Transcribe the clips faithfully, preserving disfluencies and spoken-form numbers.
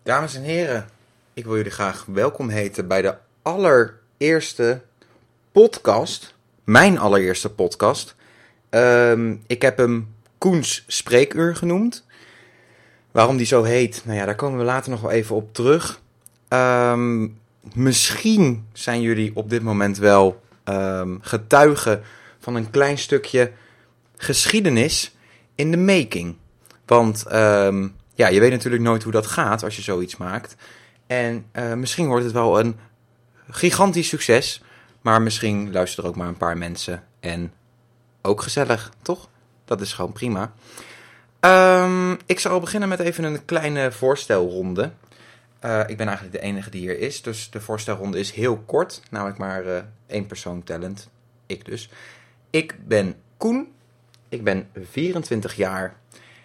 Dames en heren, ik wil jullie graag welkom heten bij de allereerste podcast. Mijn allereerste podcast. Um, ik heb hem Koens Spreekuur genoemd. Waarom die zo heet, nou ja, daar komen we later nog wel even op terug. Um, misschien zijn jullie op dit moment wel um, getuigen van een klein stukje geschiedenis in de making. Want um, ja, je weet natuurlijk nooit hoe dat gaat als je zoiets maakt. En uh, misschien wordt het wel een gigantisch succes. Maar misschien luisteren er ook maar een paar mensen. En ook gezellig, toch? Dat is gewoon prima. Um, ik zal beginnen met even een kleine voorstelronde. Uh, ik ben eigenlijk de enige die hier is. Dus de voorstelronde is heel kort. Namelijk maar uh, één persoon talent. Ik dus. Ik ben Koen. Ik ben vierentwintig jaar.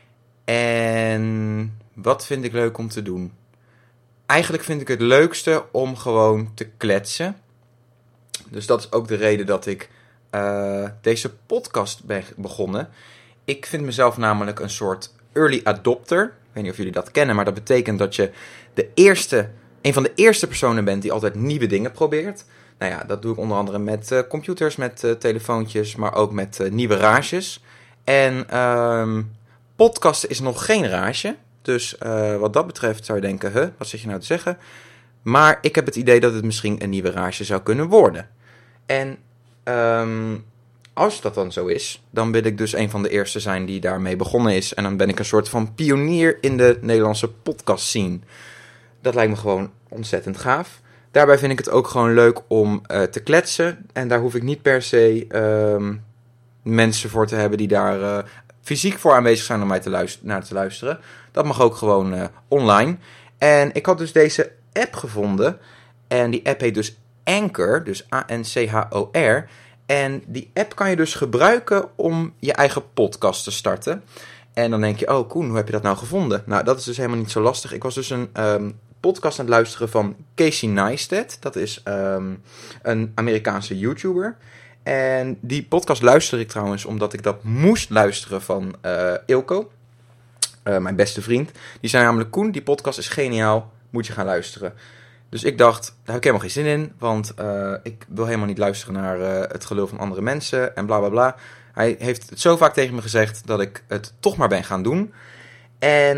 En wat vind ik leuk om te doen? Eigenlijk vind ik het leukste om gewoon te kletsen. Dus dat is ook de reden dat ik uh, deze podcast ben begonnen. Ik vind mezelf namelijk een soort early adopter. Ik weet niet of jullie dat kennen, maar dat betekent dat je de eerste, een van de eerste personen bent die altijd nieuwe dingen probeert. Nou ja, dat doe ik onder andere met uh, computers, met uh, telefoontjes, maar ook met uh, nieuwe rages. En uh, podcasten is nog geen rage. Dus uh, wat dat betreft zou je denken, huh, wat zit je nou te zeggen? Maar ik heb het idee dat het misschien een nieuwe rage zou kunnen worden. En um, als dat dan zo is, dan wil ik dus een van de eerste zijn die daarmee begonnen is. En dan ben ik een soort van pionier in de Nederlandse podcast scene. Dat lijkt me gewoon ontzettend gaaf. Daarbij vind ik het ook gewoon leuk om uh, te kletsen. En daar hoef ik niet per se um, mensen voor te hebben die daar uh, fysiek voor aanwezig zijn om mij te luister- naar te luisteren. Dat mag ook gewoon uh, online. En ik had dus deze app gevonden. En die app heet dus Anchor, dus A N C H O R. En die app kan je dus gebruiken om je eigen podcast te starten. En dan denk je, oh Koen, hoe heb je dat nou gevonden? Nou, dat is dus helemaal niet zo lastig. Ik was dus een um, podcast aan het luisteren van Casey Neistat. Dat is um, een Amerikaanse YouTuber. En die podcast luister ik trouwens omdat ik dat moest luisteren van uh, Ilko. Uh, mijn beste vriend. Die zei namelijk, Koen, die podcast is geniaal, moet je gaan luisteren. Dus ik dacht, daar heb ik helemaal geen zin in, want uh, ik wil helemaal niet luisteren naar uh, het gelul van andere mensen en bla bla bla. Hij heeft het zo vaak tegen me gezegd dat ik het toch maar ben gaan doen. En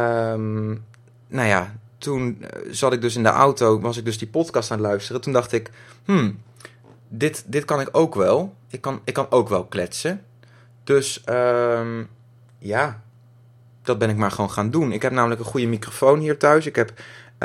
um, nou ja, toen zat ik dus in de auto, was ik dus die podcast aan het luisteren. Toen dacht ik, hmm, dit, dit kan ik ook wel. Ik kan, ik kan ook wel kletsen. Dus um, ja, dat ben ik maar gewoon gaan doen. Ik heb namelijk een goede microfoon hier thuis. Ik heb...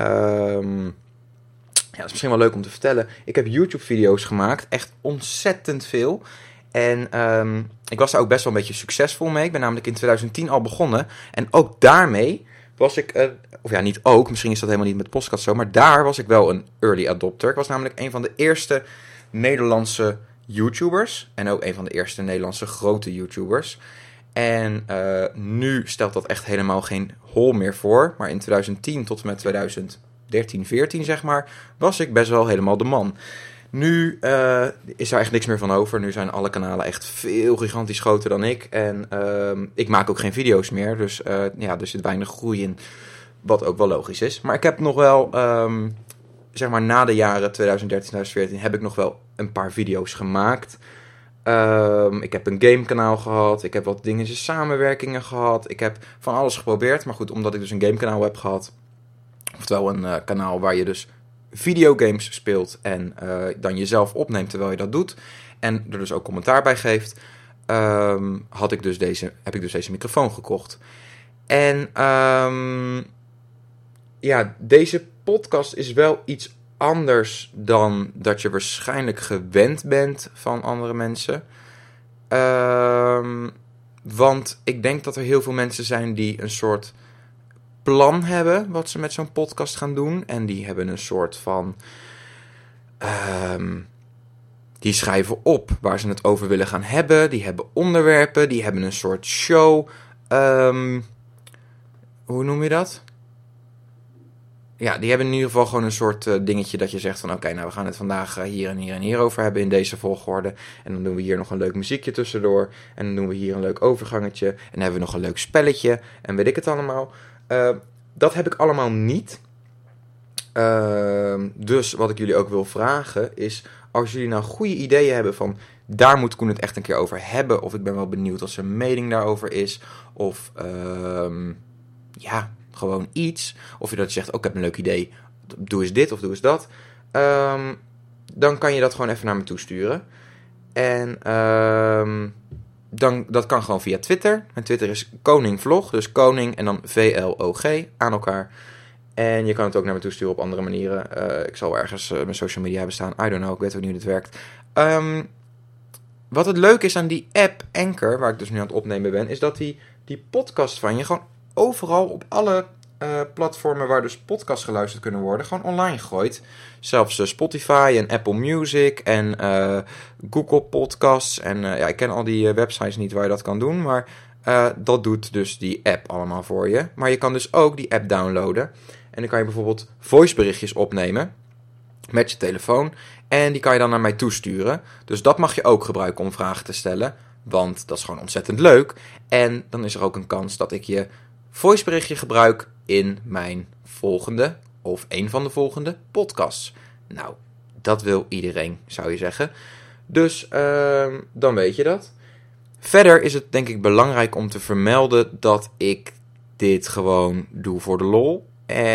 Um, Ja, dat is misschien wel leuk om te vertellen. Ik heb YouTube-video's gemaakt. Echt ontzettend veel. En um, ik was daar ook best wel een beetje succesvol mee. Ik ben namelijk in twintig tien al begonnen. En ook daarmee was ik... Uh, of ja, niet ook. Misschien is dat helemaal niet met podcast zo. Maar daar was ik wel een early adopter. Ik was namelijk een van de eerste Nederlandse YouTubers. En ook een van de eerste Nederlandse grote YouTubers. En uh, nu stelt dat echt helemaal geen hol meer voor. Maar in twintig tien tot en met twintig dertien, veertien zeg maar, was ik best wel helemaal de man. Nu uh, is er echt niks meer van over. Nu zijn alle kanalen echt veel gigantisch groter dan ik. En uh, ik maak ook geen video's meer. Dus uh, ja, er zit weinig groei in. Wat ook wel logisch is. Maar ik heb nog wel, um, zeg maar na de jaren twintig dertien, twintig veertien... heb ik nog wel een paar video's gemaakt. Um, ik heb een gamekanaal gehad. Ik heb wat dingetjes samenwerkingen gehad. Ik heb van alles geprobeerd. Maar goed, omdat ik dus een gamekanaal heb gehad... Oftewel een uh, kanaal waar je dus videogames speelt en uh, dan jezelf opneemt terwijl je dat doet. En er dus ook commentaar bij geeft. Um, had ik dus deze, heb ik dus deze microfoon gekocht. En um, ja, deze podcast is wel iets anders dan dat je waarschijnlijk gewend bent van andere mensen. Um, want ik denk dat er heel veel mensen zijn die een soort... plan hebben wat ze met zo'n podcast gaan doen. En die hebben een soort van... Um, die schrijven op waar ze het over willen gaan hebben. Die hebben onderwerpen. Die hebben een soort show. Um, hoe noem je dat? Ja, die hebben in ieder geval gewoon een soort uh, dingetje dat je zegt van... Oké, okay, nou we gaan het vandaag uh, hier en hier en hier over hebben in deze volgorde. En dan doen we hier nog een leuk muziekje tussendoor. En dan doen we hier een leuk overgangetje. En dan hebben we nog een leuk spelletje. En weet ik het allemaal... Uh, dat heb ik allemaal niet. Uh, dus wat ik jullie ook wil vragen is, als jullie nou goede ideeën hebben van, daar moet Koen het echt een keer over hebben, of ik ben wel benieuwd wat zijn mening daarover is, of uh, ja, gewoon iets, of je dat zegt, oh, ik heb een leuk idee, doe eens dit of doe eens dat, uh, dan kan je dat gewoon even naar me toesturen. En uh, dan, dat kan gewoon via Twitter. Mijn Twitter is koningvlog, dus koning en dan V L O G aan elkaar. En je kan het ook naar me toesturen op andere manieren. Uh, ik zal wel ergens uh, mijn social media hebben staan. I don't know, ik weet ook niet hoe dit werkt. Um, wat het leuke is aan die app Anchor, waar ik dus nu aan het opnemen ben, is dat die, die podcast van je gewoon overal op alle uh, platformen waar dus podcasts geluisterd kunnen worden, gewoon online gooit. Zelfs uh, Spotify en Apple Music en uh, Google Podcasts. En uh, ja, ik ken al die uh, websites niet waar je dat kan doen, maar uh, dat doet dus die app allemaal voor je. Maar je kan dus ook die app downloaden. En dan kan je bijvoorbeeld voiceberichtjes opnemen met je telefoon. En die kan je dan naar mij toesturen. Dus dat mag je ook gebruiken om vragen te stellen. Want dat is gewoon ontzettend leuk. En dan is er ook een kans dat ik je voiceberichtje gebruik in mijn volgende of een van de volgende podcasts. Nou, dat wil iedereen, zou je zeggen. Dus uh, dan weet je dat. Verder is het denk ik belangrijk om te vermelden dat ik dit gewoon doe voor de lol.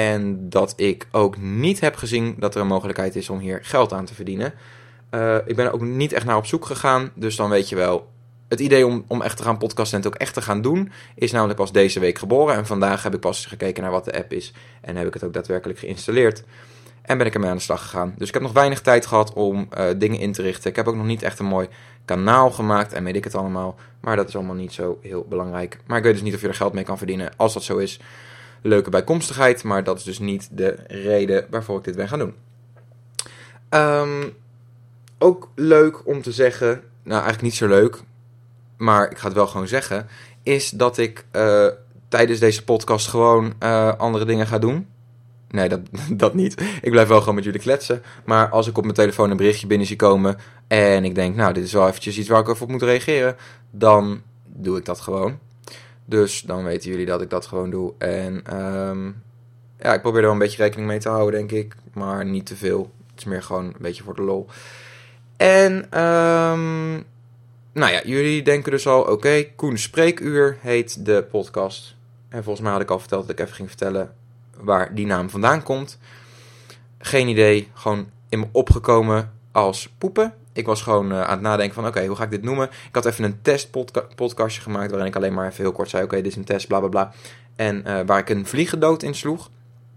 En dat ik ook niet heb gezien dat er een mogelijkheid is om hier geld aan te verdienen. Uh, ik ben er ook niet echt naar op zoek gegaan. Dus dan weet je wel, het idee om, om echt te gaan podcasten en het ook echt te gaan doen, is namelijk pas deze week geboren. En vandaag heb ik pas gekeken naar wat de app is. En heb ik het ook daadwerkelijk geïnstalleerd. En ben ik ermee aan de slag gegaan. Dus ik heb nog weinig tijd gehad om uh, dingen in te richten. Ik heb ook nog niet echt een mooi kanaal gemaakt en weet ik het allemaal. Maar dat is allemaal niet zo heel belangrijk. Maar ik weet dus niet of je er geld mee kan verdienen. Als dat zo is, leuke bijkomstigheid. Maar dat is dus niet de reden waarvoor ik dit ben gaan doen. Um, ook leuk om te zeggen, nou eigenlijk niet zo leuk, maar ik ga het wel gewoon zeggen, is dat ik uh, tijdens deze podcast gewoon uh, andere dingen ga doen. Nee, dat, dat niet. Ik blijf wel gewoon met jullie kletsen. Maar als ik op mijn telefoon een berichtje binnen zie komen en ik denk, nou, dit is wel eventjes iets waar ik even op moet reageren, dan doe ik dat gewoon. Dus dan weten jullie dat ik dat gewoon doe. En um, ja, ik probeer er wel een beetje rekening mee te houden, denk ik. Maar niet te veel. Het is meer gewoon een beetje voor de lol. En, um, nou ja, jullie denken dus al, oké, okay, Koen Spreekuur heet de podcast. En volgens mij had ik al verteld dat ik even ging vertellen waar die naam vandaan komt. Geen idee, gewoon in me opgekomen als poepen. Ik was gewoon uh, aan het nadenken van, oké, okay, hoe ga ik dit noemen? Ik had even een testpodcastje gemaakt waarin ik alleen maar even heel kort zei, oké, okay, dit is een test, bla bla bla. En uh, waar ik een vliegendood in sloeg.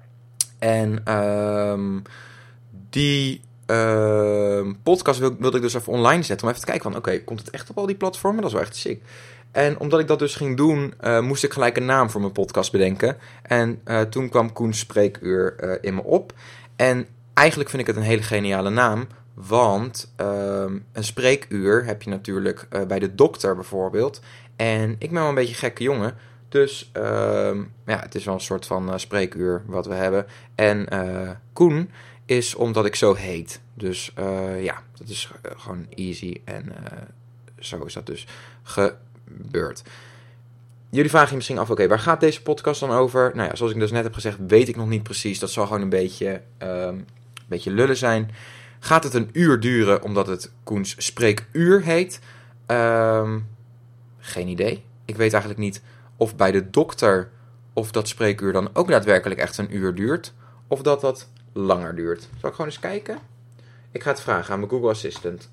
En um, die uh, podcast wilde, wilde ik dus even online zetten om even te kijken van, oké, okay, komt het echt op al die platformen? Dat is wel echt sick. En omdat ik dat dus ging doen, uh, moest ik gelijk een naam voor mijn podcast bedenken. En uh, toen kwam Koen Spreekuur uh, in me op. En eigenlijk vind ik het een hele geniale naam. Want uh, een spreekuur heb je natuurlijk uh, bij de dokter bijvoorbeeld. En ik ben wel een beetje een gekke jongen. Dus uh, ja, het is wel een soort van uh, spreekuur wat we hebben. En uh, Koen is omdat ik zo heet. Dus uh, ja, dat is uh, gewoon easy. En uh, zo is dat dus gebeurd. Jullie vragen je misschien af, oké, okay, waar gaat deze podcast dan over? Nou ja, zoals ik dus net heb gezegd, weet ik nog niet precies. Dat zal gewoon een beetje, uh, een beetje lullen zijn. Gaat het een uur duren omdat het Koens Spreekuur heet? Um, geen idee. Ik weet eigenlijk niet of bij de dokter of dat spreekuur dan ook daadwerkelijk echt een uur duurt. Of dat dat langer duurt. Zal ik gewoon eens kijken? Ik ga het vragen aan mijn Google Assistant.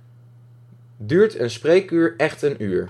Duurt een spreekuur echt een uur?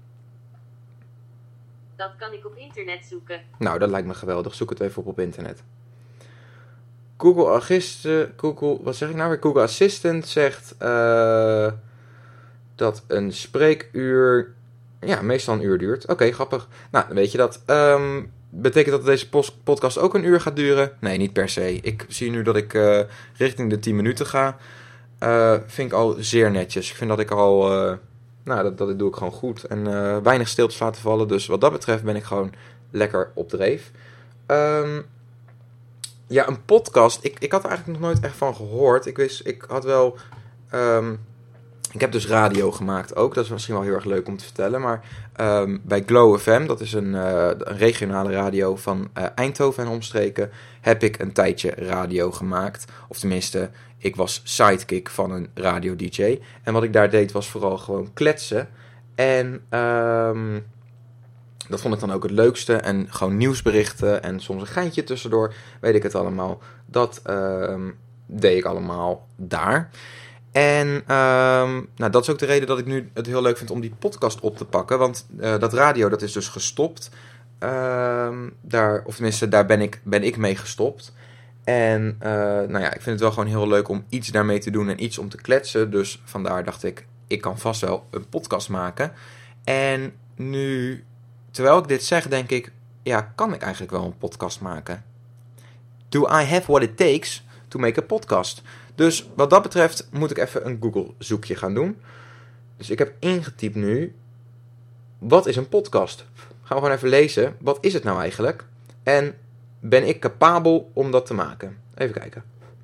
Dat kan ik op internet zoeken. Nou, dat lijkt me geweldig. Zoek het even op op internet. Google Assistant, Google, wat zeg ik nou weer? Google Assistant zegt uh, dat een spreekuur, ja, meestal een uur duurt. Oké, okay, grappig. Nou, dan weet je dat. Um, betekent dat deze post- podcast ook een uur gaat duren? Nee, niet per se. Ik zie nu dat ik uh, richting de tien minuten ga. Uh, vind ik al zeer netjes. Ik vind dat ik al, uh, nou, dat, dat doe ik gewoon goed. En uh, weinig stiltes laten vallen. Dus wat dat betreft ben ik gewoon lekker op dreef. Um, Ja, een podcast. Ik, ik had er eigenlijk nog nooit echt van gehoord. Ik wist, ik had wel um, Ik heb dus radio gemaakt ook. Dat is misschien wel heel erg leuk om te vertellen. Maar um, bij Glow F M, dat is een, uh, een regionale radio van uh, Eindhoven en omstreken, heb ik een tijdje radio gemaakt. Of tenminste, ik was sidekick van een radio-D J. En wat ik daar deed was vooral gewoon kletsen. En um, dat vond ik dan ook het leukste. En gewoon nieuwsberichten en soms een geintje tussendoor. Weet ik het allemaal. Dat um, deed ik allemaal daar. En um, nou, dat is ook de reden dat ik nu het heel leuk vind om die podcast op te pakken. Want uh, dat radio, dat is dus gestopt. Um, daar, of tenminste, daar ben ik, ben ik mee gestopt. En uh, nou ja, ik vind het wel gewoon heel leuk om iets daarmee te doen en iets om te kletsen. Dus vandaar dacht ik, ik kan vast wel een podcast maken. En nu, terwijl ik dit zeg, denk ik, ja, kan ik eigenlijk wel een podcast maken? Do I have what it takes to make a podcast? Dus wat dat betreft moet ik even een Google zoekje gaan doen. Dus ik heb ingetypt nu, wat is een podcast? Gaan we gewoon even lezen, wat is het nou eigenlijk? En ben ik capabel om dat te maken? Even kijken.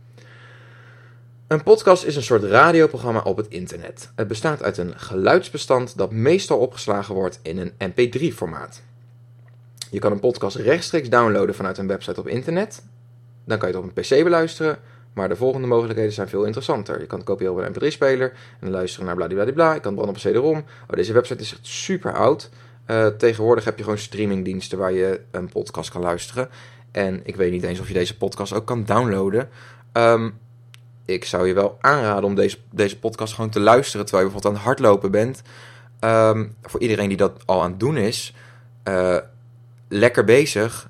Een podcast is een soort radioprogramma op het internet. Het bestaat uit een geluidsbestand dat meestal opgeslagen wordt in een M P drie formaat. Je kan een podcast rechtstreeks downloaden vanuit een website op internet. Dan kan je het op een P C beluisteren. Maar de volgende mogelijkheden zijn veel interessanter. Je kan het kopiëren op een M P drie speler en luisteren naar bladibladibla. Je kan het branden op een C D-ROM. Oh, deze website is echt super oud. Uh, tegenwoordig heb je gewoon streamingdiensten waar je een podcast kan luisteren. En ik weet niet eens of je deze podcast ook kan downloaden. Um, ik zou je wel aanraden om deze, deze podcast gewoon te luisteren terwijl je bijvoorbeeld aan het hardlopen bent. Um, voor iedereen die dat al aan het doen is. Uh, lekker bezig.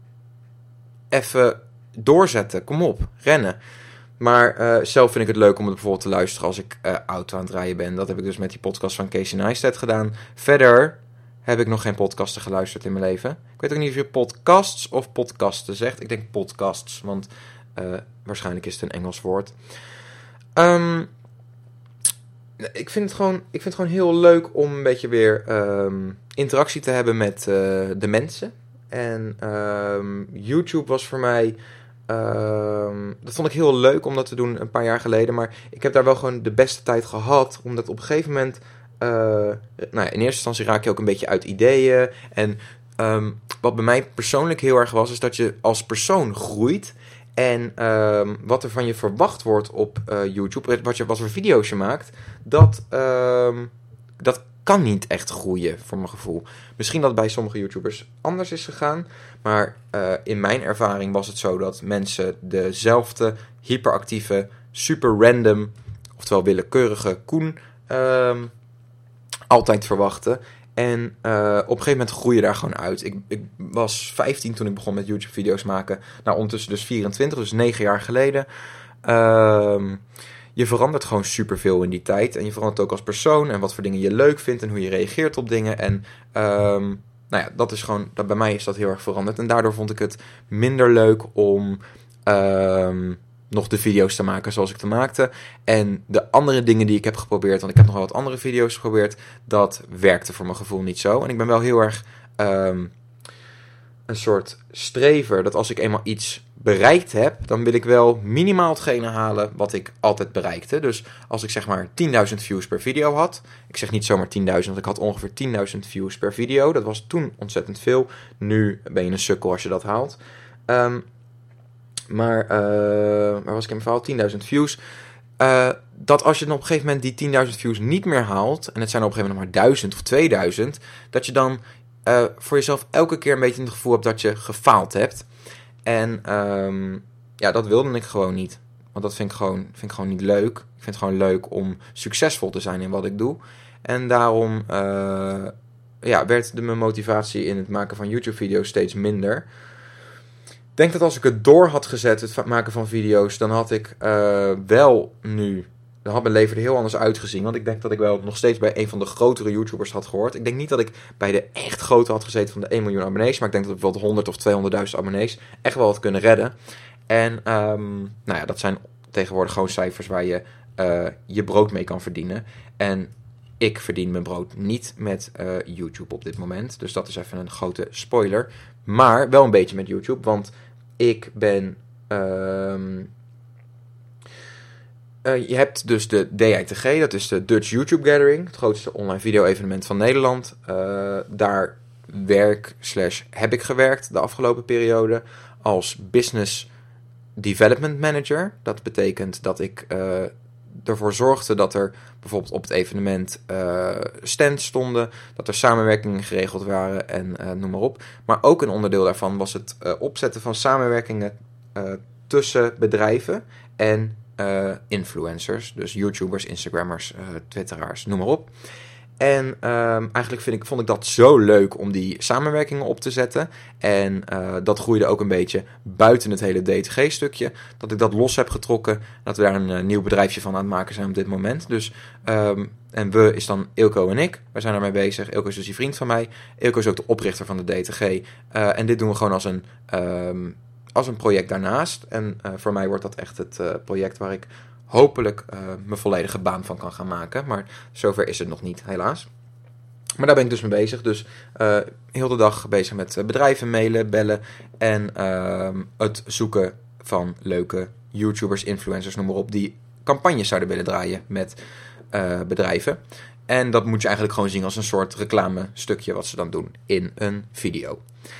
Even doorzetten. Kom op. Rennen. Maar uh, zelf vind ik het leuk om het bijvoorbeeld te luisteren als ik uh, auto aan het rijden ben. Dat heb ik dus met die podcast van Casey Neistat gedaan. Verder heb ik nog geen podcasten geluisterd in mijn leven. Ik weet ook niet of je podcasts of podcasten zegt. Ik denk podcasts, want uh, waarschijnlijk is het een Engels woord. Um, ik, vind het gewoon, ik vind het gewoon heel leuk om een beetje weer um, interactie te hebben met uh, de mensen. En um, YouTube was voor mij... Um, dat vond ik heel leuk om dat te doen een paar jaar geleden. Maar ik heb daar wel gewoon de beste tijd gehad. Omdat op een gegeven moment... Uh, nou ja, in eerste instantie raak je ook een beetje uit ideeën. En um, wat bij mij persoonlijk heel erg was... is dat je als persoon groeit. En um, wat er van je verwacht wordt op uh, YouTube... Wat, je, wat voor video's je maakt... Dat, um, dat kan niet echt groeien, voor mijn gevoel. Misschien dat het bij sommige YouTubers anders is gegaan. Maar uh, in mijn ervaring was het zo dat mensen dezelfde hyperactieve, super random... oftewel willekeurige Koen... Um, altijd verwachten. En uh, op een gegeven moment groei je daar gewoon uit. Ik, ik was vijftien toen ik begon met YouTube-video's maken. Nou, ondertussen dus vierentwintig, dus negen jaar geleden. Um, je verandert gewoon superveel in die tijd. En je verandert ook als persoon. En wat voor dingen je leuk vindt. En hoe je reageert op dingen. En um, nou ja, dat is gewoon... Dat, bij mij is dat heel erg veranderd. En daardoor vond ik het minder leuk om... Um, nog de video's te maken zoals ik te maakte. En de andere dingen die ik heb geprobeerd... want ik heb nog wel wat andere video's geprobeerd... dat werkte voor mijn gevoel niet zo. En ik ben wel heel erg um, een soort strever... dat als ik eenmaal iets bereikt heb... dan wil ik wel minimaal hetgene halen wat ik altijd bereikte. Dus als ik zeg maar tienduizend views per video had... ik zeg niet zomaar tienduizend... want ik had ongeveer tienduizend views per video. Dat was toen ontzettend veel. Nu ben je een sukkel als je dat haalt... Um, Maar, uh, waar was ik in mijn verhaal? tienduizend views. Uh, dat als je dan op een gegeven moment die tienduizend views niet meer haalt... en het zijn op een gegeven moment nog maar duizend of tweeduizend... dat je dan uh, voor jezelf elke keer een beetje het gevoel hebt dat je gefaald hebt. En um, ja, dat wilde ik gewoon niet. Want dat vind ik, gewoon, vind ik gewoon niet leuk. Ik vind het gewoon leuk om succesvol te zijn in wat ik doe. En daarom uh, ja, werd de, mijn motivatie in het maken van YouTube-video's steeds minder... Ik denk dat als ik het door had gezet, het maken van video's, dan had ik uh, wel nu, dan had mijn leven er heel anders uitgezien. Want ik denk dat ik wel nog steeds bij een van de grotere YouTubers had gehoord. Ik denk niet dat ik bij de echt grote had gezeten van de één miljoen abonnees. Maar ik denk dat ik bijvoorbeeld honderd of tweehonderdduizend abonnees echt wel had kunnen redden. En um, nou ja, dat zijn tegenwoordig gewoon cijfers waar je uh, je brood mee kan verdienen. En ik verdien mijn brood niet met uh, YouTube op dit moment. Dus dat is even een grote spoiler. Maar wel een beetje met YouTube, want ik ben... Um, uh, je hebt dus de D I T G, dat is de Dutch YouTube Gathering. Het grootste online video-evenement van Nederland. Uh, daar werk slash heb ik gewerkt de afgelopen periode als Business Development Manager. Dat betekent dat ik uh, ervoor zorgde dat er bijvoorbeeld op het evenement uh, stands stonden, dat er samenwerkingen geregeld waren en uh, noem maar op. Maar ook een onderdeel daarvan was het uh, opzetten van samenwerkingen uh, tussen bedrijven en uh, influencers. Dus YouTubers, Instagrammers, uh, Twitteraars, noem maar op. En um, eigenlijk vind ik, vond ik dat zo leuk om die samenwerkingen op te zetten. En uh, dat groeide ook een beetje buiten het hele D T G-stukje. Dat ik dat los heb getrokken. Dat we daar een uh, nieuw bedrijfje van aan het maken zijn op dit moment. Dus, um, en we is dan Ilko en ik. Wij zijn daarmee bezig. Ilko is dus die vriend van mij. Ilko is ook de oprichter van de D T G. Uh, en dit doen we gewoon als een, um, als een project daarnaast. En uh, voor mij wordt dat echt het uh, project waar ik hopelijk uh, mijn volledige baan van kan gaan maken. Maar zover is het nog niet, helaas. Maar daar ben ik dus mee bezig. Dus uh, heel de dag bezig met uh, bedrijven mailen, bellen. En uh, het zoeken van leuke YouTubers, influencers, noem maar op, die campagnes zouden willen draaien met uh, bedrijven. En dat moet je eigenlijk gewoon zien als een soort reclame stukje wat ze dan doen in een video.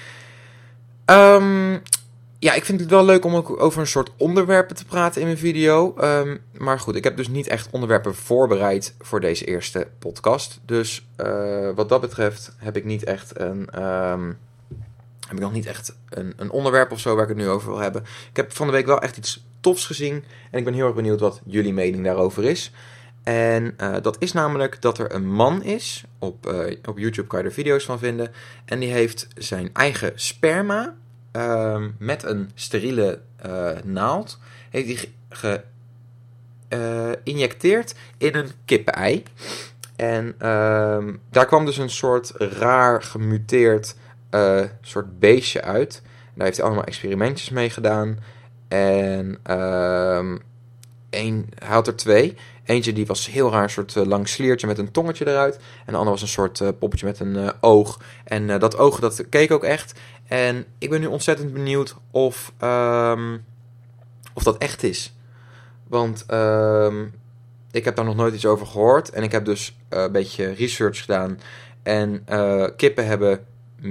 Um, Ja, ik vind het wel leuk om ook over een soort onderwerpen te praten in mijn video. Um, maar goed, ik heb dus niet echt onderwerpen voorbereid voor deze eerste podcast. Dus uh, wat dat betreft heb ik niet echt een, um, heb ik nog niet echt een, een onderwerp of zo waar ik het nu over wil hebben. Ik heb van de week wel echt iets tofs gezien. En ik ben heel erg benieuwd wat jullie mening daarover is. En uh, dat is namelijk dat er een man is, op, uh, op YouTube kan je er video's van vinden. En die heeft zijn eigen sperma Uh, met een steriele uh, naald heeft hij geïnjecteerd uh, in een kippenei. En uh, daar kwam dus een soort raar gemuteerd uh, soort beestje uit. Daar heeft hij allemaal experimentjes mee gedaan. En uh, een, hij had er twee. Eentje die was heel raar, een soort uh, lang sliertje met een tongetje eruit. En de andere was een soort uh, poppetje met een uh, oog. En uh, dat oog, dat keek ook echt. En ik ben nu ontzettend benieuwd of, um, of dat echt is. Want um, ik heb daar nog nooit iets over gehoord. En ik heb dus uh, een beetje research gedaan. En uh, kippen hebben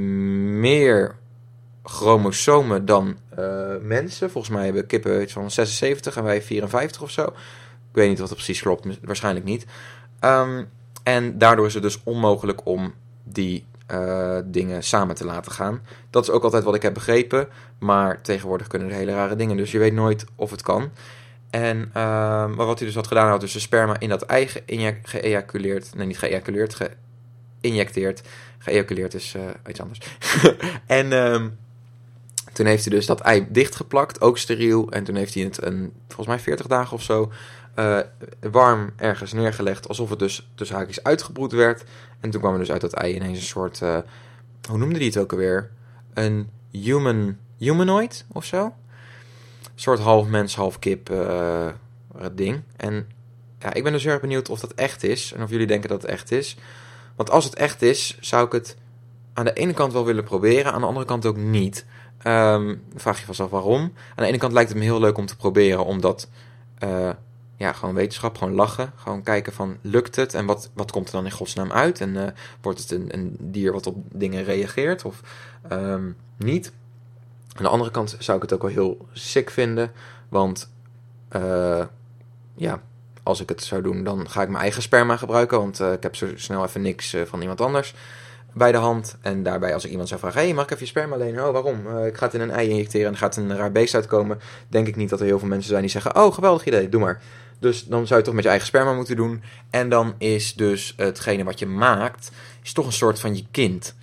meer chromosomen dan uh, mensen. Volgens mij hebben kippen iets van zesenzeventig en wij vierenvijftig of zo. Ik weet niet wat het precies klopt, waarschijnlijk niet. Um, en daardoor is het dus onmogelijk om die uh, dingen samen te laten gaan. Dat is ook altijd wat ik heb begrepen. Maar tegenwoordig kunnen er hele rare dingen. Dus je weet nooit of het kan. En uh, maar wat hij dus had gedaan, had dus de sperma in dat ei ge- geëjaculeerd. Nee, niet geëjaculeerd, geïnjecteerd. Geëjaculeerd is uh, iets anders. en um, toen heeft hij dus dat ei dichtgeplakt, ook steriel. En toen heeft hij het een, volgens mij veertig dagen of zo Uh, warm ergens neergelegd, alsof het dus tussen haakjes uitgebroed werd. En toen kwam er dus uit dat ei ineens een soort, uh, hoe noemde die het ook alweer? Een human, humanoid of zo? Een soort half mens, half kip uh, ding. En ja, ik ben dus heel erg benieuwd of dat echt is. En of jullie denken dat het echt is. Want als het echt is, zou ik het aan de ene kant wel willen proberen, aan de andere kant ook niet. Um, dan vraag je vanzelf waarom. Aan de ene kant lijkt het me heel leuk om te proberen, omdat Uh, ja, gewoon wetenschap, gewoon lachen. Gewoon kijken van, lukt het? En wat, wat komt er dan in godsnaam uit? En uh, wordt het een, een dier wat op dingen reageert of um, niet? Aan de andere kant zou ik het ook wel heel sick vinden. Want uh, ja, als ik het zou doen, dan ga ik mijn eigen sperma gebruiken. Want uh, ik heb zo snel even niks uh, van iemand anders bij de hand. En daarbij als ik iemand zou vragen, hé, hey, mag ik even je sperma lenen? Oh, waarom? Uh, ik ga het in een ei injecteren en er gaat een raar beest uitkomen. Denk ik niet dat er heel veel mensen zijn die zeggen, oh, geweldig idee, doe maar. Dus dan zou je het toch met je eigen sperma moeten doen. En dan is dus hetgene wat je maakt, is toch een soort van je kind.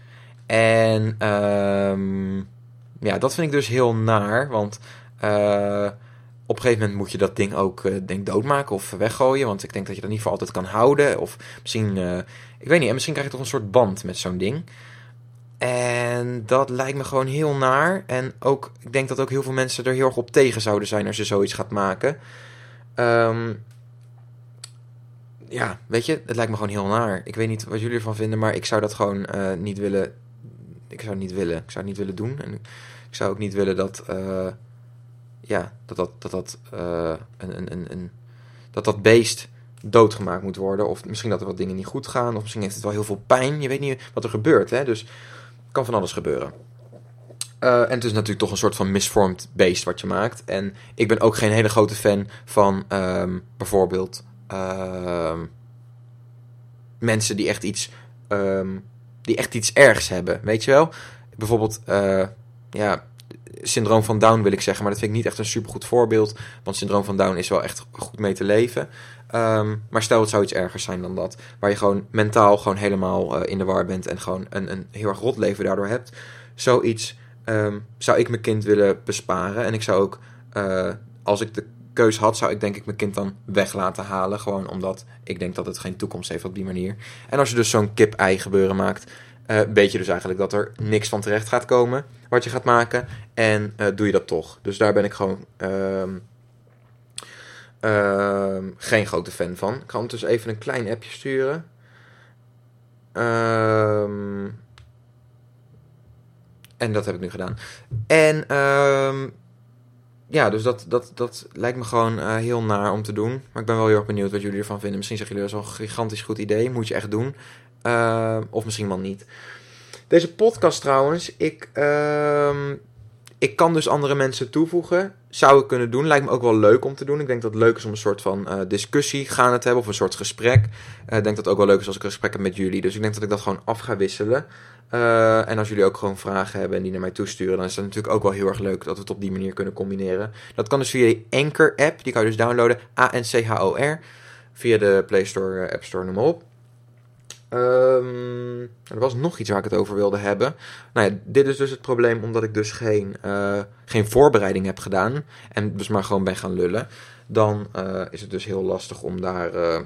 En um, ja, dat vind ik dus heel naar. Want uh, op een gegeven moment moet je dat ding ook uh, denk doodmaken of weggooien. Want ik denk dat je dat niet voor altijd kan houden. Of misschien, uh, ik weet niet, en misschien krijg je toch een soort band met zo'n ding. En dat lijkt me gewoon heel naar. En ook, ik denk dat ook heel veel mensen er heel erg op tegen zouden zijn als je zoiets gaat maken. Um, ja, weet je, het lijkt me gewoon heel naar. Ik weet niet wat jullie ervan vinden, maar ik zou dat gewoon uh, niet willen. Ik zou het niet willen. Ik zou het niet willen doen. En ik zou ook niet willen dat, uh, ja, dat dat, dat, dat uh, een, een, een, dat dat beest doodgemaakt moet worden. Of misschien dat er wat dingen niet goed gaan. Of misschien heeft het wel heel veel pijn. Je weet niet wat er gebeurt. Hè? Dus het kan van alles gebeuren. Uh, en het is natuurlijk toch een soort van misvormd beest wat je maakt. En ik ben ook geen hele grote fan van um, bijvoorbeeld uh, mensen die echt iets um, die echt iets ergs hebben. Weet je wel? Bijvoorbeeld uh, ja, syndroom van Down wil ik zeggen. Maar dat vind ik niet echt een supergoed voorbeeld. Want syndroom van Down is wel echt goed mee te leven. Um, maar stel het zou iets ergers zijn dan dat. Waar je gewoon mentaal gewoon helemaal uh, in de war bent. En gewoon een, een heel erg rot leven daardoor hebt. Zoiets um, zou ik mijn kind willen besparen. En ik zou ook, uh, als ik de keus had, zou ik denk ik mijn kind dan weg laten halen. Gewoon omdat ik denk dat het geen toekomst heeft op die manier. En als je dus zo'n kip-ei gebeuren maakt, uh, weet je dus eigenlijk dat er niks van terecht gaat komen wat je gaat maken. En uh, doe je dat toch. Dus daar ben ik gewoon Um, Uh, geen grote fan van. Ik ga ondertussen even een klein appje sturen. Uh, en dat heb ik nu gedaan. En uh, ja, dus dat, dat, dat lijkt me gewoon uh, heel naar om te doen. Maar ik ben wel heel erg benieuwd wat jullie ervan vinden. Misschien zeggen jullie dat is wel een gigantisch goed idee. Moet je echt doen. Uh, of misschien wel niet. Deze podcast trouwens, ik... Uh, Ik kan dus andere mensen toevoegen. Zou ik kunnen doen. Lijkt me ook wel leuk om te doen. Ik denk dat het leuk is om een soort van uh, discussie gaan het hebben. Of een soort gesprek. Uh, ik denk dat het ook wel leuk is als ik een gesprek heb met jullie. Dus ik denk dat ik dat gewoon af ga wisselen. Uh, en als jullie ook gewoon vragen hebben en die naar mij toesturen, dan is het natuurlijk ook wel heel erg leuk dat we het op die manier kunnen combineren. Dat kan dus via de Anchor app. Die kan je dus downloaden. A N C H O R. Via de Play Store, uh, App Store, noem maar op. Um, er was nog iets waar ik het over wilde hebben. Nou ja, dit is dus het probleem omdat ik dus geen, uh, geen voorbereiding heb gedaan. En dus maar gewoon ben gaan lullen. Dan uh, is het dus heel lastig om daar... Uh,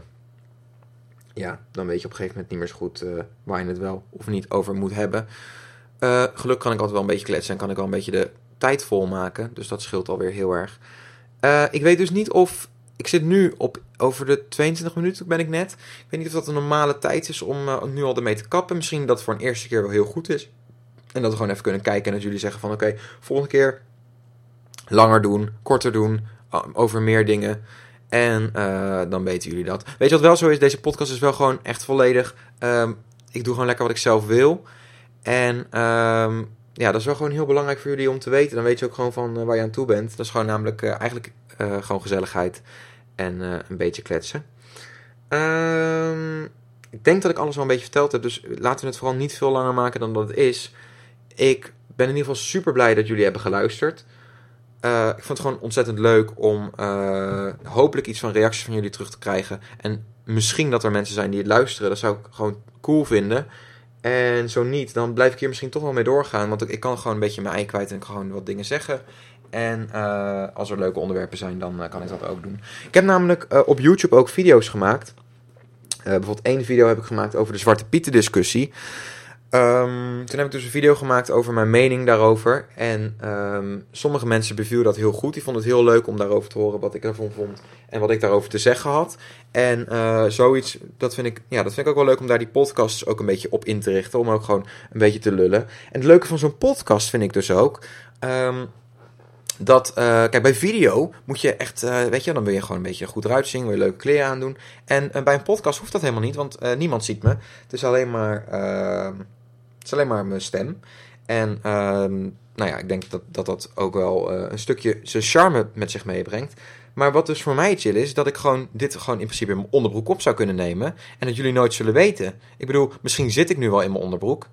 ja, dan weet je op een gegeven moment niet meer zo goed uh, waar je het wel of niet over moet hebben. Uh, gelukkig kan ik altijd wel een beetje kletsen en kan ik wel een beetje de tijd volmaken. Dus dat scheelt alweer heel erg. Uh, ik weet dus niet of... Ik zit nu op over de tweeëntwintig minuten ben ik net. Ik weet niet of dat een normale tijd is om uh, nu al ermee te kappen. Misschien dat het voor een eerste keer wel heel goed is. En dat we gewoon even kunnen kijken en dat jullie zeggen van oké, okay, volgende keer langer doen, korter doen, over meer dingen. En uh, dan weten jullie dat. Weet je wat wel zo is? Deze podcast is wel gewoon echt volledig. Um, ik doe gewoon lekker wat ik zelf wil. En um, ja, dat is wel gewoon heel belangrijk voor jullie om te weten. Dan weet je ook gewoon van uh, waar je aan toe bent. Dat is gewoon namelijk uh, eigenlijk uh, gewoon gezelligheid en uh, een beetje kletsen. Um, ik denk dat ik alles wel een beetje verteld heb. Dus laten we het vooral niet veel langer maken dan dat het is. Ik ben in ieder geval super blij dat jullie hebben geluisterd. Uh, ik vond het gewoon ontzettend leuk om uh, hopelijk iets van reacties van jullie terug te krijgen. En misschien dat er mensen zijn die het luisteren. Dat zou ik gewoon cool vinden. En zo niet, dan blijf ik hier misschien toch wel mee doorgaan. Want ik, ik kan gewoon een beetje mijn ei kwijt en gewoon wat dingen zeggen. En uh, als er leuke onderwerpen zijn, dan uh, kan ik dat ook doen. Ik heb namelijk uh, op YouTube ook video's gemaakt. Uh, bijvoorbeeld één video heb ik gemaakt over de Zwarte Pieten discussie. Um, toen heb ik dus een video gemaakt over mijn mening daarover. En um, sommige mensen bevielen dat heel goed. Die vonden het heel leuk om daarover te horen wat ik ervan vond. En wat ik daarover te zeggen had. En uh, zoiets, dat vind ik, ja, dat vind ik ook wel leuk om daar die podcasts ook een beetje op in te richten. Om ook gewoon een beetje te lullen. En het leuke van zo'n podcast vind ik dus ook... Um, dat, uh, kijk, bij video moet je echt, uh, weet je, dan wil je gewoon een beetje goed eruit zien, wil je leuke kleren aandoen. En uh, bij een podcast hoeft dat helemaal niet, want uh, niemand ziet me. Het is alleen maar, uh, het is alleen maar mijn stem. En, uh, nou ja, ik denk dat dat, dat ook wel uh, een stukje zijn charme met zich meebrengt. Maar wat dus voor mij chill is, dat ik gewoon dit gewoon in principe in mijn onderbroek op zou kunnen nemen. En dat jullie nooit zullen weten. Ik bedoel, misschien zit ik nu wel in mijn onderbroek.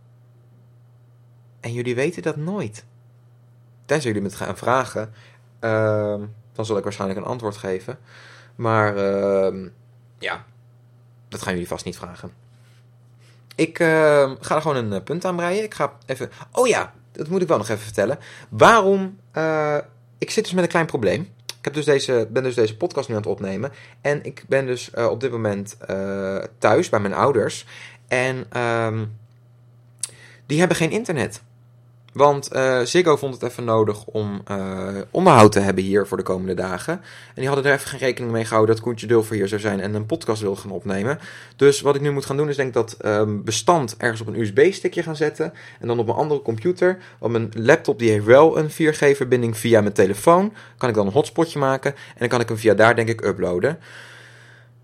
En jullie weten dat nooit. Tenzij jullie me het gaan vragen, uh, dan zal ik waarschijnlijk een antwoord geven. Maar uh, ja, dat gaan jullie vast niet vragen. Ik uh, ga er gewoon een uh, punt aan breien. Ik ga even... Oh ja, dat moet ik wel nog even vertellen. Waarom... Uh, ik zit dus met een klein probleem. Ik heb dus deze, ben dus deze podcast nu aan het opnemen. En ik ben dus uh, op dit moment uh, thuis bij mijn ouders. En uh, die hebben geen internet. Want uh, Ziggo vond het even nodig om uh, onderhoud te hebben hier voor de komende dagen. En die hadden er even geen rekening mee gehouden dat Koentje Dulfer hier zou zijn en een podcast wil gaan opnemen. Dus wat ik nu moet gaan doen is denk ik dat um, bestand ergens op een U S B-stickje gaan zetten. En dan op mijn andere computer. Want mijn laptop die heeft wel een vier G-verbinding via mijn telefoon. Kan ik dan een hotspotje maken. En dan kan ik hem via daar denk ik uploaden.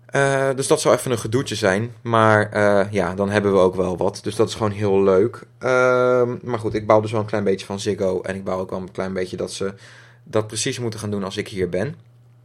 Uh, dus dat zou even een gedoetje zijn. Maar uh, ja, dan hebben we ook wel wat. Dus dat is gewoon heel leuk. Uh, maar goed, ik bouw dus wel een klein beetje van Ziggo. En ik bouw ook wel een klein beetje dat ze dat precies moeten gaan doen als ik hier ben.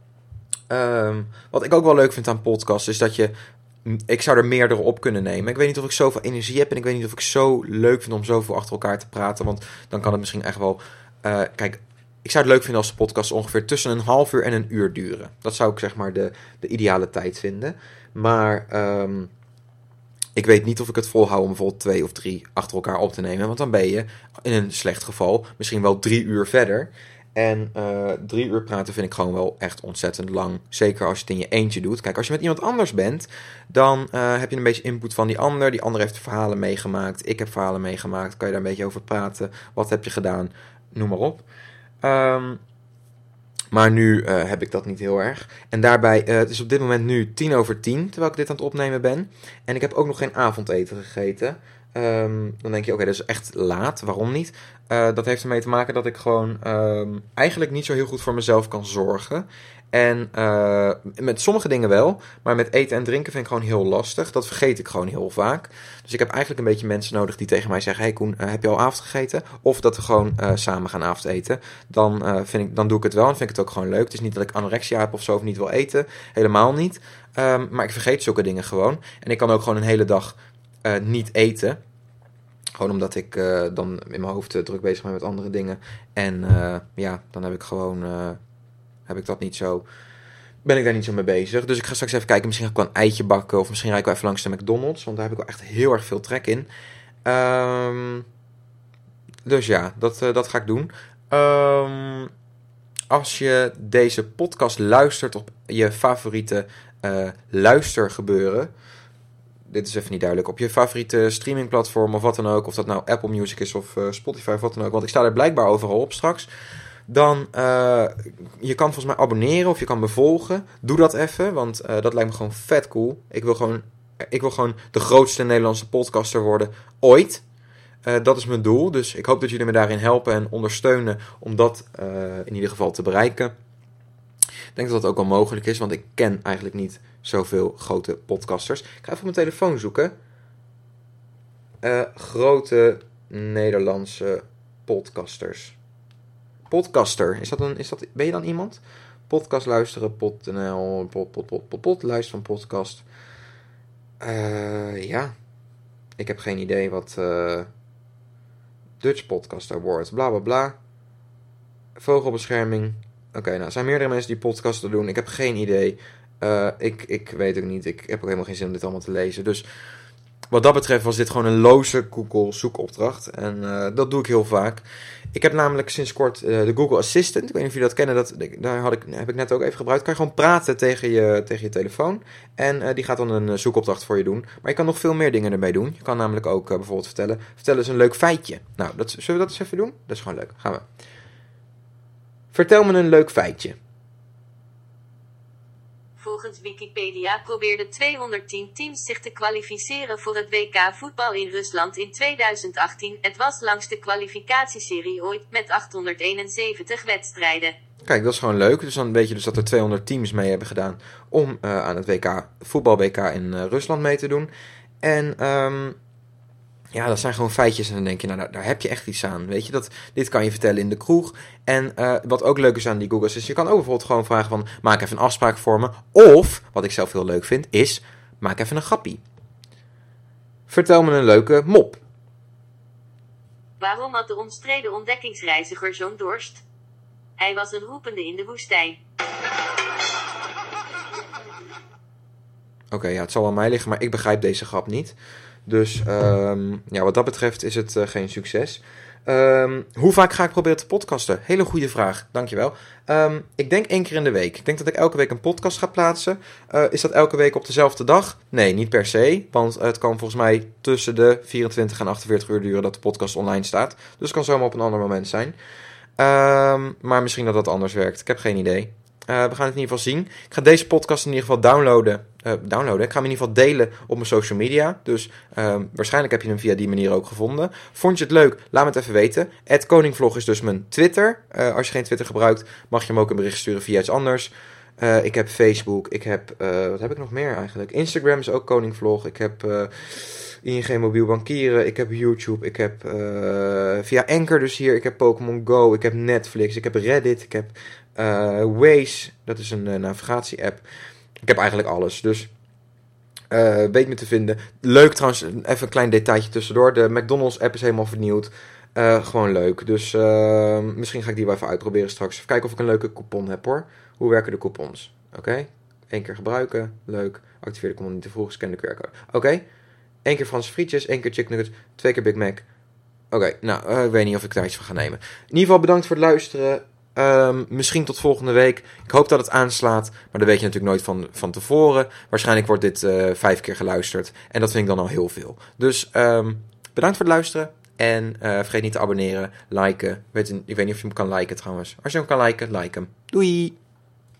Uh, wat ik ook wel leuk vind aan podcasts is dat je... Ik zou er meerdere op kunnen nemen. Ik weet niet of ik zoveel energie heb. En ik weet niet of ik zo leuk vind om zoveel achter elkaar te praten. Want dan kan het misschien echt wel... Uh, kijk... Ik zou het leuk vinden als de podcast ongeveer tussen een half uur en een uur duren. Dat zou ik zeg maar de, de ideale tijd vinden. Maar um, ik weet niet of ik het volhoud om bijvoorbeeld twee of drie achter elkaar op te nemen. Want dan ben je in een slecht geval misschien wel drie uur verder. En uh, drie uur praten vind ik gewoon wel echt ontzettend lang. Zeker als je het in je eentje doet. Kijk, als je met iemand anders bent, dan uh, heb je een beetje input van die ander. Die ander heeft verhalen meegemaakt. Ik heb verhalen meegemaakt. Kan je daar een beetje over praten. Wat heb je gedaan? Noem maar op. Um, maar nu uh, heb ik dat niet heel erg. En daarbij, uh, het is op dit moment nu tien over tien, terwijl ik dit aan het opnemen ben. En ik heb ook nog geen avondeten gegeten. Um, dan denk je, oké, okay, dat is echt laat. Waarom niet? Uh, dat heeft ermee te maken dat ik gewoon um, eigenlijk niet zo heel goed voor mezelf kan zorgen. En uh, met sommige dingen wel, maar met eten en drinken vind ik gewoon heel lastig. Dat vergeet ik gewoon heel vaak. Dus ik heb eigenlijk een beetje mensen nodig die tegen mij zeggen... Hey Koen, uh, heb je al avond gegeten? Of dat we gewoon uh, samen gaan avondeten. Dan, uh, vind ik, dan doe ik het wel en vind ik het ook gewoon leuk. Het is niet dat ik anorexia heb of zo of niet wil eten. Helemaal niet. Um, maar ik vergeet zulke dingen gewoon. En ik kan ook gewoon een hele dag uh, niet eten... Gewoon omdat ik uh, dan in mijn hoofd uh, druk bezig ben met andere dingen. En uh, ja, dan heb ik gewoon... Uh, heb ik dat niet zo... Ben ik daar niet zo mee bezig. Dus ik ga straks even kijken. Misschien ga ik wel een eitje bakken. Of misschien rijd ik wel even langs de McDonald's. Want daar heb ik wel echt heel erg veel trek in. Um, dus ja, dat, uh, dat ga ik doen. Um, als je deze podcast luistert op je favoriete uh, luistergebeuren... Dit is even niet duidelijk. Op je favoriete streamingplatform of wat dan ook. Of dat nou Apple Music is of uh, Spotify of wat dan ook. Want ik sta er blijkbaar overal op straks. Dan, uh, je kan volgens mij abonneren of je kan me volgen. Doe dat even, want uh, dat lijkt me gewoon vet cool. Ik wil gewoon, ik wil gewoon de grootste Nederlandse podcaster worden ooit. Uh, dat is mijn doel. Dus ik hoop dat jullie me daarin helpen en ondersteunen om dat uh, in ieder geval te bereiken. Ik denk dat dat ook wel mogelijk is, want ik ken eigenlijk niet zoveel grote podcasters. Ik ga even op mijn telefoon zoeken. Uh, grote Nederlandse podcasters. Podcaster. Is dat een, is dat, ben je dan iemand? Podcast luisteren, pod.nl, pod, pod, pod, pod, pod, lijst van podcast. Uh, ja. Ik heb geen idee wat uh, Dutch Podcast Award, bla bla bla. Vogelbescherming. Oké, okay, nou, er zijn meerdere mensen die podcasten doen. Ik heb geen idee. Uh, ik, ik weet ook niet. Ik heb ook helemaal geen zin om dit allemaal te lezen. Dus wat dat betreft was dit gewoon een loze Google zoekopdracht. En uh, dat doe ik heel vaak. Ik heb namelijk sinds kort uh, de Google Assistant. Ik weet niet of jullie dat kennen. Dat, daar had ik, heb ik net ook even gebruikt. Kan je gewoon praten tegen je, tegen je telefoon. En uh, die gaat dan een zoekopdracht voor je doen. Maar je kan nog veel meer dingen ermee doen. Je kan namelijk ook uh, bijvoorbeeld vertellen. Vertel eens een leuk feitje. Nou, dat, zullen we dat eens even doen? Dat is gewoon leuk. Gaan we. Vertel me een leuk feitje. Volgens Wikipedia probeerden tweehonderdtien teams zich te kwalificeren voor het W K voetbal in Rusland in tweeduizend achttien. Het was langs de kwalificatieserie ooit met achthonderdeenenzeventig wedstrijden. Kijk, dat is gewoon leuk. Dus dan weet je dus dat er tweehonderd teams mee hebben gedaan om uh, aan het W K voetbal W K in uh, Rusland mee te doen. En um, ja, dat zijn gewoon feitjes en dan denk je, nou, daar, daar heb je echt iets aan. Weet je, dat, dit kan je vertellen in de kroeg. En uh, wat ook leuk is aan die Googles is, je kan ook bijvoorbeeld gewoon vragen van, maak even een afspraak voor me. Of, wat ik zelf heel leuk vind, is, maak even een grappie. Vertel me een leuke mop. Waarom had de omstreden ontdekkingsreiziger zo'n dorst? Hij was een roepende in de woestijn. Oké, okay, ja, het zal aan mij liggen, maar ik begrijp deze grap niet. Dus um, ja, wat dat betreft is het uh, geen succes. Um, hoe vaak ga ik proberen te podcasten? Hele goede vraag, dankjewel. Um, ik denk één keer in de week. Ik denk dat ik elke week een podcast ga plaatsen. Uh, is dat elke week op dezelfde dag? Nee, niet per se. Want het kan volgens mij tussen de vierentwintig en achtenveertig uur duren dat de podcast online staat. Dus het kan zomaar op een ander moment zijn. Um, maar misschien dat dat anders werkt. Ik heb geen idee. Uh, we gaan het in ieder geval zien. Ik ga deze podcast in ieder geval downloaden. Uh, downloaden. Ik ga hem in ieder geval delen op mijn social media. Dus uh, waarschijnlijk heb je hem via die manier ook gevonden. Vond je het leuk? Laat me het even weten. at koningvlog is dus mijn Twitter. Uh, als je geen Twitter gebruikt, mag je hem ook een bericht sturen via iets anders. Uh, ik heb Facebook. Ik heb, uh, wat heb ik nog meer eigenlijk? Instagram is ook Koningvlog. Ik heb uh, I N G Mobiel Bankieren. Ik heb YouTube. Ik heb uh, via Anchor dus hier. Ik heb Pokémon Go. Ik heb Netflix. Ik heb Reddit. Ik heb uh, Waze. Dat is een uh, navigatie-app. Ik heb eigenlijk alles. Dus uh, weet me te vinden. Leuk trouwens, even een klein detailtje tussendoor. De McDonald's-app is helemaal vernieuwd. Uh, gewoon leuk. Dus uh, misschien ga ik die wel even uitproberen straks. Even kijken of ik een leuke coupon heb hoor. Hoe werken de coupons? Oké. Okay. Eén keer gebruiken. Leuk. Activeer de coupon niet te vroeg. Scan de Q R code. Oké. Okay. Eén keer Franse frietjes. Één keer chicken nuggets. Twee keer Big Mac. Oké. Okay. Nou, uh, ik weet niet of ik daar iets van ga nemen. In ieder geval bedankt voor het luisteren. Um, misschien tot volgende week. Ik hoop dat het aanslaat. Maar dat weet je natuurlijk nooit van, van tevoren. Waarschijnlijk wordt dit uh, vijf keer geluisterd. En dat vind ik dan al heel veel. Dus um, bedankt voor het luisteren. En uh, vergeet niet te abonneren, liken. Weet, ik weet niet of je hem kan liken trouwens. Als je hem kan liken, like hem. Doei!